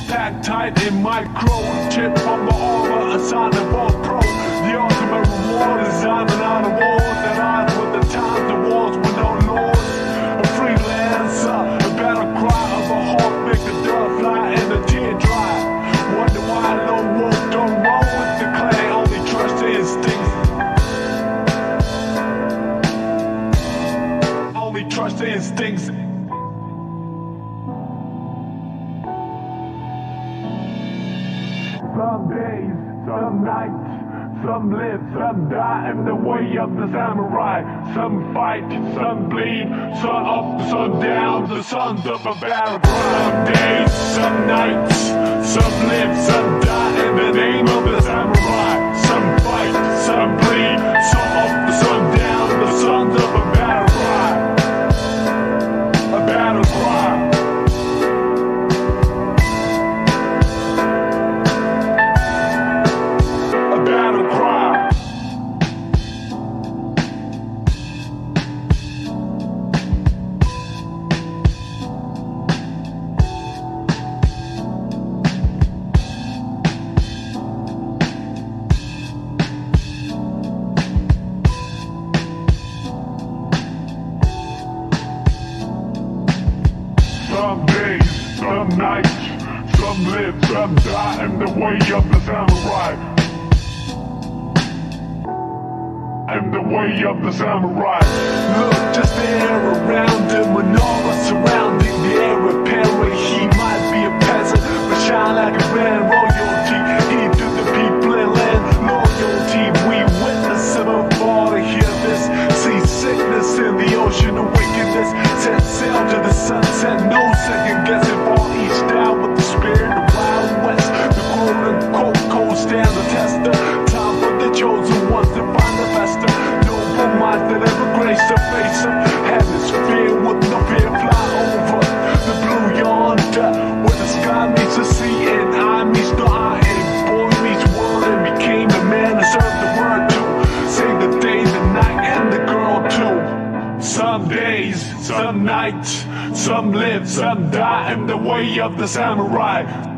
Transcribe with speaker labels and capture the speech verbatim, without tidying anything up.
Speaker 1: packed tight in micro. Chip from the aura, a sign of all pro. The ultimate reward is diamond on the walls. That odds with the times, the wars with no laws. A freelancer, a battle cry of a hawk, make the dirt fly and the tear dry. Wonder why no wolf don't roll with the clan, only trust the instincts. Only trust the instincts. Some days, some nights, some live, some die in the way of the samurai. Some fight, some bleed, sun up, sun down, the sons of a battle cry. Some days, some nights, some live, some die in the name of the samurai. Some fight, some bleed, sun up, sun down, the sons of a battle cry. A battle cry. Some days, some nights, some live, some die in the way of the samurai. In the way of the samurai. Look, just the air around him, menorah surrounding the heir apparent. He might be a peasant, but shine like a man. Royalty, he to the people and land loyalty. We witness him fall to hear this. See sickness in the ocean of wickedness. Set sail to the sunset, no second guessing. Fall each down with the spirit of Wild West. The quote unquote cold stand the tester. Time for the chosen ones to find the master. Noble minds that ever grace the face of hemisphere with no fear fly over the blue yonder, where the sky meets the sea and I meets the eye, and boy meets world and became the man that served the word to save the day, the night, and the girl too. Some days, some nights, some live, some die in the way of the samurai.